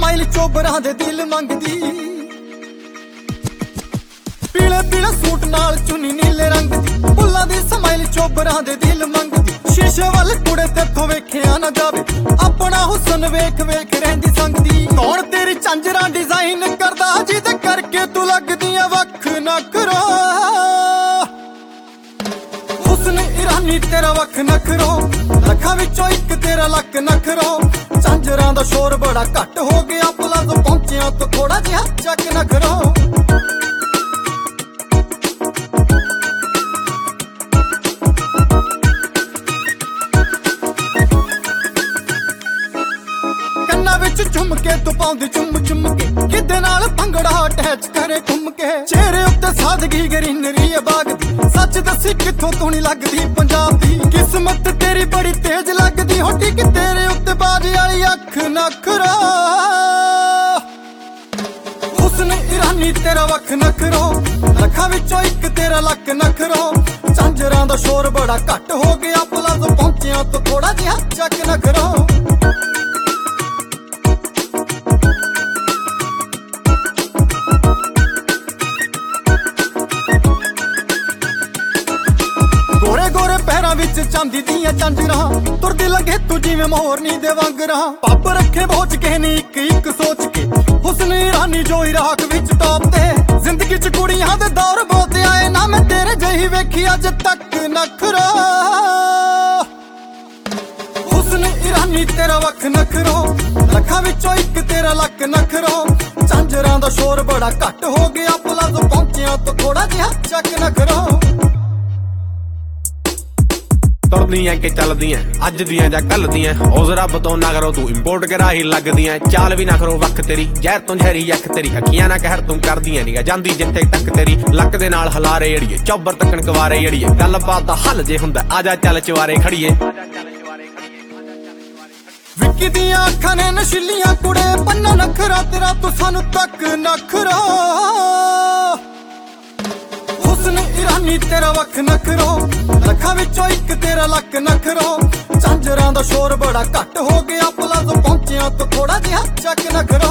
Smile ਚੋਬਰਾਂ ਦੇ ਦਿਲ ਮੰਗਦੀ। ਪੀਲੇ ਪੀਲੇ ਸੂਟ ਨਾਲ ਚੁੰਨੀ ਨੀਲੇ ਰੰਗ ਦੀ, ਫੁੱਲਾਂ ਦੀ ਸਮਾਈਲ ਚੋਬਰਾਂ ਦੇ ਦਿਲ ਮੰਗਦੀ। ਸ਼ੀਸ਼ੇ ਵੱਲ ਕੁੜੇ ਤੇਥੋਂ ਵੇਖਿਆ ਨਾ ਜਾਵੇ, ਆਪਣਾ ਹੁਸਨ ਵੇਖ ਵੇਖ ਰਹਿੰਦੀ ਸੰਗਦੀ। ਕੌਣ ਤੇਰੀ ਝਾਂਜਰਾਂ ਡਿਜ਼ਾਈਨ ਕਰਦਾ, ਜਿਹਦੇ ਕਰਕੇ ਤੂੰ ਲੱਗਦੀ ਐ ਵੱਖ ਨਖਰਾ। ਹੁਸਨ ਇਰਾਨੀ ਤੇਰਾ ਵੱਖ ਨਖਰੋ, ਲੱਖਾਂ ਵਿੱਚੋਂ ਇੱਕ ਤੇਰਾ ਲੱਕ ਨਖਰੋ। ਝਾਂਜਰਾਂ ਦਾ ਸ਼ੋਰ ਬੜਾ ਘੱਟ ਹੋ ਗਿਆ, ਪਲਾਜ਼ੋ ਪਹੁੰਚਿਆ ਤੋਂ ਥੋੜਾ ਜਿਹਾ ਚੱਕ ਨਖਰੋ। ਕੰਨਾਂ ਵਿੱਚ ਝੁਮਕੇ ਤੂੰ ਪਾਉਂਦੀ ਚੁੰਮ ਚੁੰਮ ਕੇ, ਕਿੱਦੇ ਨਾਲ ਭੰਗੜਾ ਅਟੈਚ ਕਰੇ ਘੁੰਮ ਕੇ। ਚਿਹਰੇ ਉੱਤੇ ਸਾਦਗੀ ਗਰੀਨਰੀ ਏ ਬਾਗ ਦੀ, ਸੱਚ ਦੱਸੀ ਕਿੱਥੋਂ ਤੂੰ ਨੀ ਲੱਗਦੀ ਪੰਜਾਬ ਦੀ। ਕਿਸਮਤ ਤੇਰੀ ਬੜੀ ਤੇਜ਼ ਲੱਗਦੀ, ਹੋਟੀ ਕਿ ਤੇਰੇ ਉੱਤੇ ਬਾਜ ਵਾਲੀ ਅੱਖ ਨਖਰਾ। ਹੁਸਨ ਇਰਾਨੀ ਤੇਰਾ ਵੱਖ ਨਖਰੋ, ਲੱਖਾਂ ਵਿੱਚੋਂ ਇੱਕ ਤੇਰਾ ਲੱਕ ਨਖਰੋ। ਝਾਂਜਰਾਂ ਦਾ ਸ਼ੋਰ ਬੜਾ ਘੱਟ ਹੋ ਗਿਆ, ਪਲਾਜ਼ੋ ਪਹੁੰਚਿਆ ਤੋਂ ਥੋੜਾ ਜਿਹਾ ਚੱਕ ਨਖਰੋ। ਗੋਰੇ ਗੋਰੇ ਪੈਰਾਂ ਵਿੱਚ ਚਾਂਦੀ ਦੀਆਂ ਝਾਂਜਰਾਂ, ਤੁਰਦੀ ਲੱਗੇ ਤੂੰ ਜਿਵੇਂ ਮੋਰਨੀ ਦੇ ਵਾਂਗਰਾਂ। ਪੱਬ ਰੱਖੇ ਬੋਝ ਕੇ ਨੀ ਇੱਕ ਇੱਕ ਸੋਚ ਕੇ, ਹੁਸਨ ਇਰਾਨੀ ਜੋ ਇਰਾਕ ਵਿੱਚ ਟੌਪ ਤੇ। ਜ਼ਿੰਦਗੀ ਚ ਕੁੜੀਆਂ ਦੇ ਦੌਰ ਬਹੁਤ ਆਏ, ਨਾ ਮੈਂ ਤੇਰੇ ਜਿਹੀ ਵੇਖੀ ਅੱਜ ਤੱਕ ਨਖਰਾ। ਹੁਸਨ ਇਰਾਨੀ ਤੇਰਾ ਵੱਖ ਨਖਰੋ, ਲੱਖਾਂ ਵਿੱਚੋਂ ਇੱਕ ਤੇਰਾ ਲੱਕ ਨਖਰੋ। ਝਾਂਜਰਾਂ ਦਾ ਸ਼ੋਰ ਬੜਾ ਘੱਟ ਹੋ ਗਿਆ, ਪਲਾਜ਼ੋ ਪਹੁੰਚਿਆ ਤੋਂ ਥੋੜਾ ਜਿਹਾ ਚੱਕ ਨਖਰੋ। ਤੁਰਦੀਆਂ ਕਿ ਚੱਲਦੀਆਂ, ਅੱਜ ਦੀਆਂ ਜਾਂ ਕੱਲ ਦੀਆਂ, ਉਸ ਰੱਬ ਤੋਂ ਨਾ ਕਰੋ ਤੂੰ ਇੰਪੋਰਟ ਕਰਾਹੀ ਲੱਗਦੀਆਂ। ਚਾਲ ਵੀ ਨਾ ਕਰੋ ਵੱਖ ਤੇਰੀ, ਜ਼ਹਿਰ ਤੋਂ ਜ਼ਹਿਰੀ ਅੱਖ ਤੇਰੀ, ਅੱਖੀਆਂ ਨਾ ਕਹਿਰ ਤੂੰ ਕਰਦੀਆਂ ਨੀ ਜਾਂਦੀ ਜਿੱਥੇ ਤੱਕ ਤੇਰੀ। ਲੱਕ ਦੇ ਨਾਲ ਹਲਾਰੇ ਅੜੀਏ, ਚੌਬਰ ਤੱਕਣ ਕਵਾਰੇ ਅੜੀਏ, ਗੱਲਬਾਤ ਦਾ ਹੱਲ ਜੇ ਹੁੰਦਾ ਆਜਾ ਚੱਲ ਚਵਾਰੇ ਖੜੀਏ। ਵਿੱਕੀ ਦੀਆਂ ਅੱਖਾਂ ਨੇ ਨਸ਼ੀਲੀਆਂ ਕੁੜੇ, ਪੰਨਾ ਨਖਰਾ ਤੇਰਾ ਤੂੰ ਸਾਨੂੰ ਤੱਕ ਨਖਰਾ। ਹੁਸਨ ਇਰਾਨੀ ਤੇਰਾ ਵੱਖ ਨਖਰੋ, ਲੱਖਾਂ ਵਿੱਚੋਂ ਇੱਕ ਤੇਰਾ ਲੱਕ ਨਖਰੋ। ਝਾਂਜਰਾਂ ਦਾ ਸ਼ੋਰ ਬੜਾ ਘੱਟ ਹੋ ਗਿਆ, ਪਲਾਜ਼ੋ ਪਹੁੰਚਿਆ ਤੋਂ ਥੋੜਾ ਜਿਹਾ ਚੱਕ ਨਖਰੋ।